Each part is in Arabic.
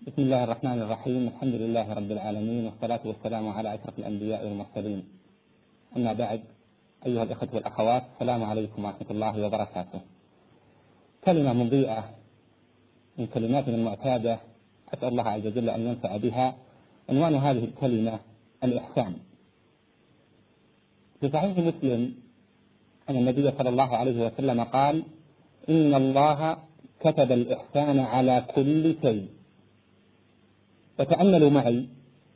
بسم الله الرحمن الرحيم. الحمد لله رب العالمين، والصلاة والسلام على أشرف الأنبياء والمرسلين. أما بعد، أيها الإخوة والأخوات، السلام عليكم ورحمة الله وبركاته. كلمة مضيئة من كلماتنا المعتادة، أسأل الله عز وجل أن ينفع بها. عنوان هذه الكلمة الإحسان. في صحيح مسلم أن النبي صلى الله عليه وسلم قال: إن الله كتب الإحسان على كل شيء. فتأملوا معي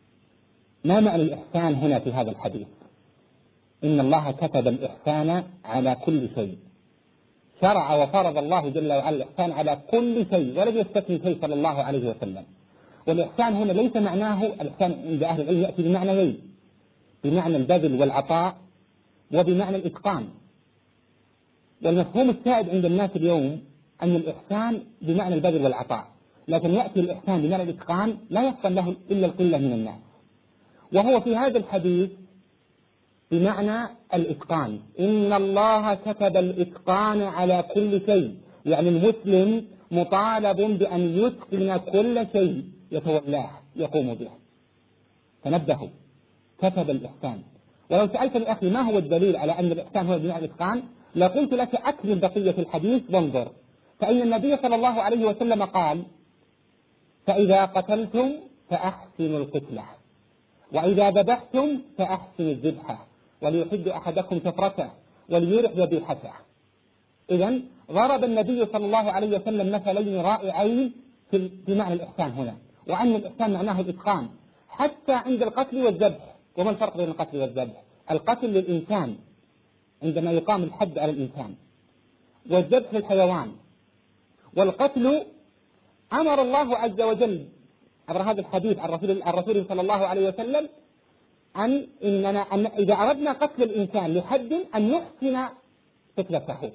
ما معنى الإحسان هنا في هذا الحديث. إن الله كتب الإحسان على كل شيء، شرع وفرض الله جل وعلا الإحسان على كل شيء، ولم يستثني شيء صلى الله عليه وسلم. والإحسان هنا ليس معناه الإحسان عند أهل العلم يأتي بمعنيين: بمعنى البذل والعطاء، وبمعنى الإتقان. والمفهوم السائد عند الناس اليوم أن الإحسان بمعنى البذل والعطاء، لكن يأتي الإحسان بمعنى الإتقان لا يفطن له إلا القلة من الناس. وهو في هذا الحديث بمعنى الإتقان. إن الله كتب الإتقان على كل شيء، يعني المسلم مطالب بأن يتقن كل شيء يتولاه يقوم به. تنبهوا، كتب الإحسان. ولو سألتني أخي ما هو الدليل على أن الإحسان هو بمعنى الإتقان، لقلت لك أكمل بقية الحديث وانظر. فإن النبي صلى الله عليه وسلم قال: فإذا قتلتم فأحسنوا القتلة، وإذا ذبحتم فأحسنوا الذبحة، وليحد أحدكم شفرته وليرح ذبيحته. إذن ضرب النبي صلى الله عليه وسلم مثلين رائعين في معنى الإحسان هنا، وأن الإحسان معناه الإتقان حتى عند القتل والذبح. وما الفرق بين القتل والذبح؟ القتل للإنسان عندما يقام الحد على الإنسان، والذبح للحيوان. والقتل أمر الله عز وجل عبر هذا الحديث عن الرسول صلى الله عليه وسلم أن إذا أردنا قتل الإنسان لحد أن نحسن قتلته.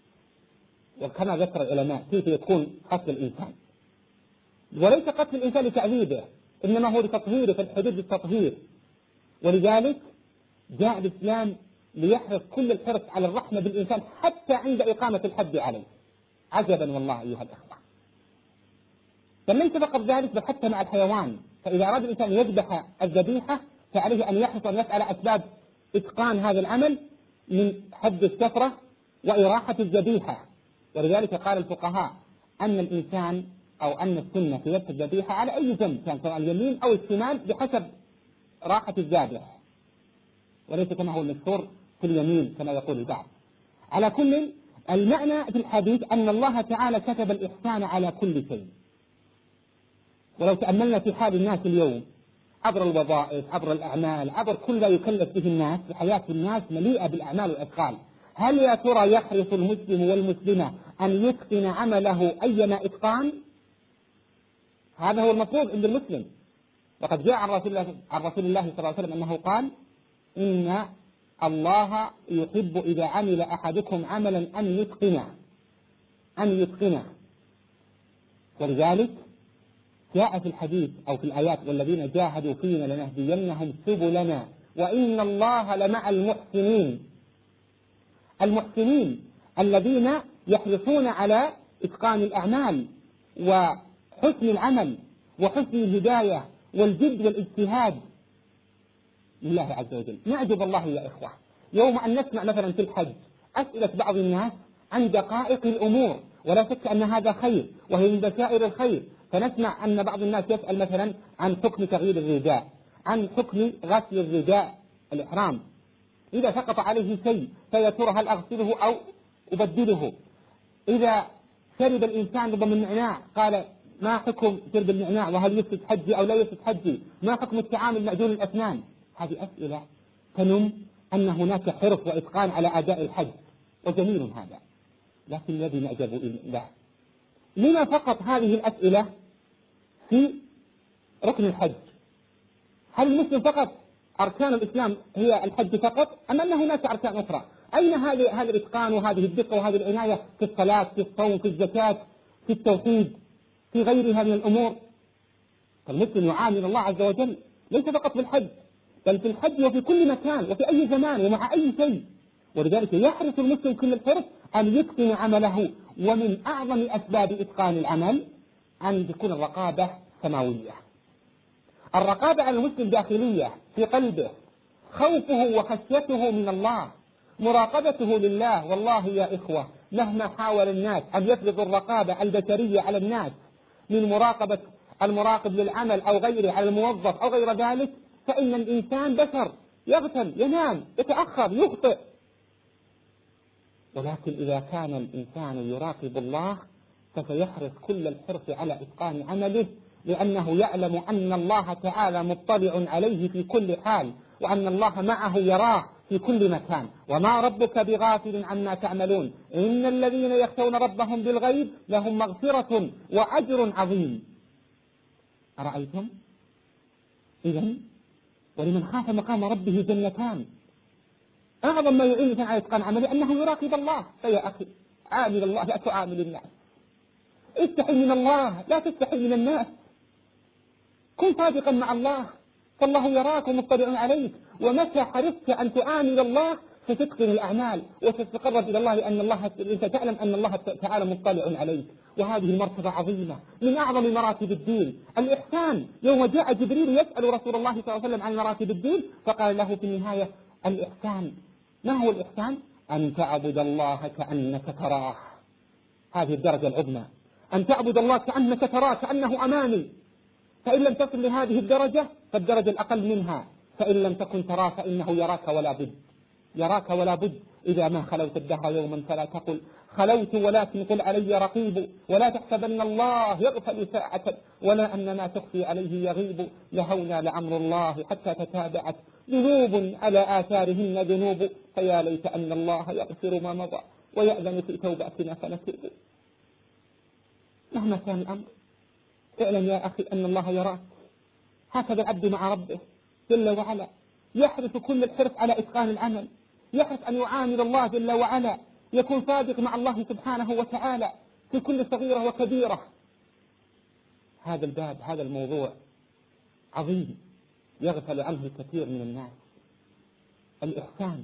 وكما ذكر العلماء كيف يكون قتل الإنسان، وليس قتل الإنسان لتعذيبه، إنما هو لتطهيره، في الحدود للتطهير. ولذلك جاء الإسلام ليحرص كل الحرص على الرحمة بالإنسان حتى عند إقامة الحد عليه. عجبا والله أيها الأخوة. فليس فقط ذلك، بل حتى مع الحيوان. فإذا أراد الإنسان يذبح الذبيحة فعليه أن يحرص أن يسأل أسباب إتقان هذا العمل من حد الشفرة وإراحة الذبيحة. ولذلك قال الفقهاء أن الإنسان أو أن السنة في ذبح الذبيحة على أي جنب كان، سواء اليمين أو الشمال، بحسب راحة الذابح، وليس كما هو المشهور في اليمين كما يقول البعض. على كل المعنى في الحديث أن الله تعالى كتب الإحسان على كل شيء. ولو تأملنا في حال الناس اليوم عبر الوظائف، عبر الأعمال، عبر كل ما يكلف به الناس، حياة الناس مليئة بالأعمال والأثقال. هل يا ترى يحرص المسلم والمسلمة أن يتقن عمله أيما إتقان؟ هذا هو المطلوب عند المسلم. وقد جاء عن رسول الله صلى الله عليه وسلم أنه قال: إن الله يحب إذا عمل أحدكم عملا أن يتقنه. ولذلك جاء في الحديث أو في الآيات: والذين جاهدوا فينا لنهدينهم سبلنا وإن الله لمع المحسنين الذين يحرصون على إتقان الأعمال وحسن العمل وحسن الهداية والجد والاجتهاد لله عز وجل. نعجب الله يا إخوة يوم أن نسمع مثلا في الحج أسئلة بعض الناس عن دقائق الأمور، ولا شك أن هذا خير وهي من بشائر الخير. فنسمع أن بعض الناس يسأل مثلا عن حكم تغيير الرداء، عن حكم غسل الرداء الإحرام، إذا سقط عليه شيء فيا ترى هل أغسله أو أبدله؟ إذا شرب الإنسان ربما النعناع قال ما حكم شرب النعناع، وهل يفسد حجي أو لا يفسد حجي؟ ما حكم التعامل مع معجون الأسنان؟ هذه أسئلة تنم أن هناك حرص وإتقان على أداء الحج، وجميل هذا. لكن الذي نعجب له لما فقط هذه الأسئلة في ركن الحج؟ هل المسلم فقط أركان الإسلام هي الحج فقط، أم أن هناك أركان أخرى؟ أين هذا الإتقان وهذه الدقة وهذه العناية في الصلاة، في الصوم، في الزكاة، في التوحيد، في غيرها من الأمور؟ فالمسلم يعامل الله عز وجل ليس فقط في الحج، بل في الحج وفي كل مكان وفي أي زمان ومع أي شيء. ولذلك يحرص المسلم كل الحرص أن يتقن عمله. ومن أعظم أسباب إتقان العمل أن تكون الرقابة سماوية. الرقابة على المسلم داخلية في قلبه، خوفه وخشيته من الله، مراقبته لله. والله يا إخوة مهما حاول الناس أن يفرضوا الرقابة البشرية على الناس من مراقبة المراقب للعمل أو غيره على الموظف أو غير ذلك، فإن الإنسان بشر يغفل، ينام، يتأخر، يخطئ. ولكن إذا كان الإنسان يراقب الله فسيحرص كل الحرص على إتقان عمله، لأنه يعلم أن الله تعالى مطلع عليه في كل حال، وأن الله معه يراه في كل مكان. وما ربك بغافل عما تعملون، إن الذين يخشون ربهم بالغيب لهم مغفرة وأجر عظيم. أرأيتم؟ إذن ولمن خاف مقام ربه جنتان. أعظم ما يعين الإنسان على إتقان عمله أنه يراقب الله. فيا أخي عامل الله لا تعامل الناس، استحي من الله لا تستحي من الناس، كن صادقا مع الله فالله يراك ومطلع عليك. ومتى حرصت أن تعامل الله ستتقن الأعمال وتتقرب إلى الله، لأن أنت تعلم أن الله تعالى مطلع عليك. وهذه المرتبة عظيمة من أعظم مراتب الدين، الإحسان. يوم جاء جبريل يسأل رسول الله صلى الله عليه وسلم عن مراتب الدين فقال له في النهاية الإحسان. ما هو الإحسان؟ أن تعبد الله كأنك تراه. هذه الدرجة العظمى، أن تعبد الله كأنك تراه، كأنه أمامي. فإن لم تصل لهذه الدرجة فالدرجة الأقل منها، فإن لم تكن تراه فإنه يراك ولا بد، يراك ولا بد. إذا ما خلوت الدهر يوما فلا تقل خلوت، ولكن قل علي رقيب. ولا تحسبن الله يغفل ساعة، ولا أن ما تخفي عليه يغيب. لهونا لأمر الله حتى تتابعت ذنوب على آثارهن ذنوب، فيا ليت أن الله يغفر ما مضى ويأذن في توبتنا فنتوب. مهما كان الأمر اعلم يا أخي أن الله يراك. هكذا العبد مع ربه جل وعلا، يحرص كل الحرص على إتقان العمل، يحرص أن يعامل الله جل وعلا، يكون صادق مع الله سبحانه وتعالى في كل صغيرة وكبيرة. هذا الباب، هذا الموضوع عظيم يغفل عنه الكثير من الناس. الإحسان،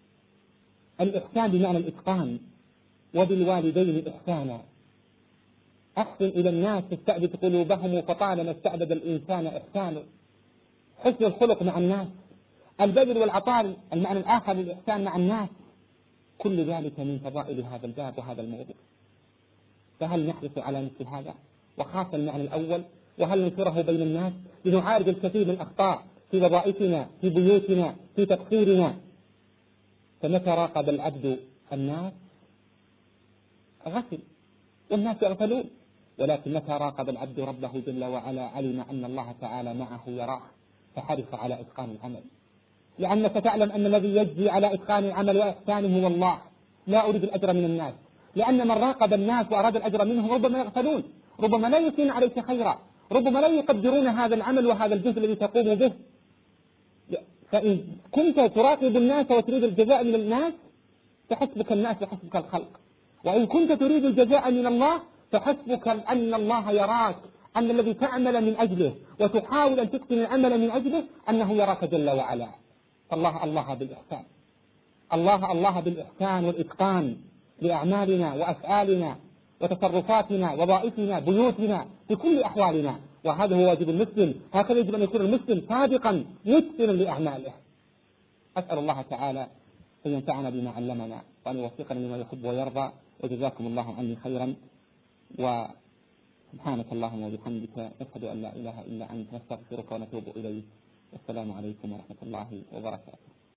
الإحسان بمعنى الإتقان. وبالوالدين إحسانا، أحسن إلى الناس تستعبد قلوبهم، فطالما استعبد الإنسان إحسانه. حسن الخلق مع الناس، البذل والعطاء، المعنى الآخر للإحسان مع الناس، كل ذلك من فضائل هذا الباب وهذا الموضوع. فهل نحرص على مثل هذا؟ وخاصة المعنى الأول، وهل ننشره بين الناس لنعالج الكثير من الأخطاء في وظائفنا، في بيوتنا، في تقصيرنا؟ فمتى راقب العبد الناس غفل والناس يغفلون، ولكن متى راقب العبد ربه جل وعلا علم أن الله تعالى معه يراه فحرص على إتقان العمل. لأنك تعلم أن الذي يجزي على إتقان العمل وإحسانه هو الله، لا أريد الأجر من الناس. لأن من راقب الناس وأراد الأجر منهم ربما يغفلون، ربما لا يثنون عليك خيرا، ربما لا يقدرون هذا العمل وهذا الجهد الذي تقوم به. فإن كنت تراقب الناس وتريد الجزاء من الناس فحسبك الناس وحسبك الخلق، وإن كنت تريد الجزاء من الله فحسبك أن الله يراك، أن الذي تعمل من أجله وتحاول أن تتقن العمل من أجله أنه يراك جل وعلا. فالله الله بالإحسان، الله بالإحسان والإتقان لأعمالنا وأفعالنا وتصرفاتنا وظائفنا بيوتنا في كل أحوالنا. وهذا هو واجب المسلم، هكذا يجب أن يكون المسلم صادقا متقنا لأعماله. أسأل الله تعالى أن ينفعنا بما علمنا وأن يوفقنا لما يحب ويرضى، وجزاكم الله عني خيرا. وسبحانك اللهم وبحمدك نشهد أن لا إله إلا أنت نستغفرك ونتوب إليك. والسلام عليكم ورحمة الله وبركاته.